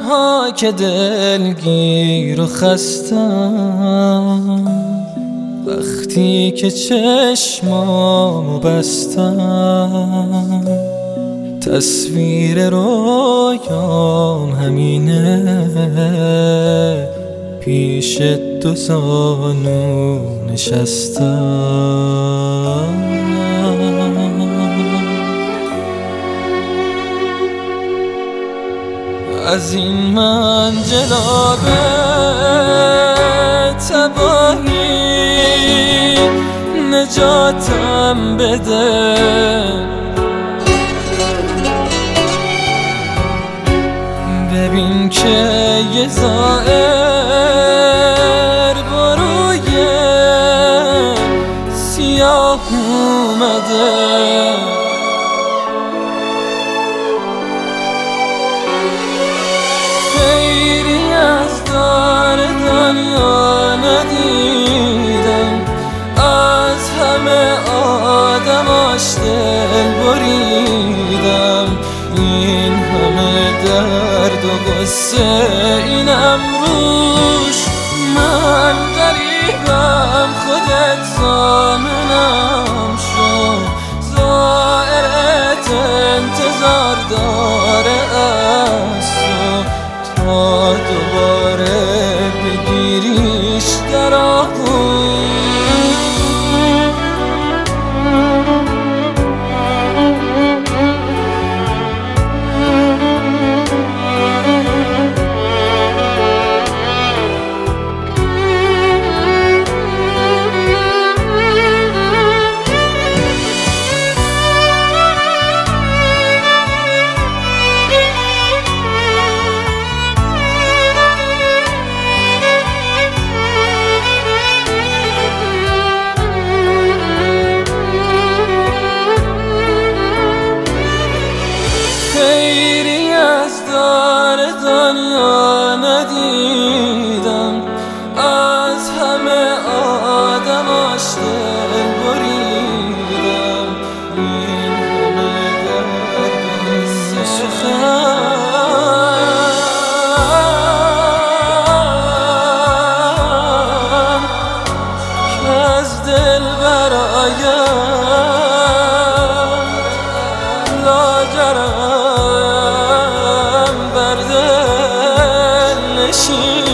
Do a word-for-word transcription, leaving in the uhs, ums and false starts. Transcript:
تنها که دلگیر و خستم، وقتی که چشمامو بستم تصویر رویام همینه، پیش دو زانو نشستم. از این منجلاب تباهی نجاتم بده، ببین که یه زائر با روی سیاه اومده، خیری از دار دنیا ندیدم، از همه آدماش دل بریدم، این همه درد و غصه اینم روش، من غریبم خودت ضامنم شو، زائرت انتظار داره از تو تا دوباره بگیریش در آغوش. خیری از دار دنیا ندیدم، از همه آدماش دل بریدم، این همه درد سخن که از دل برایم لاجرم بر دل نشین.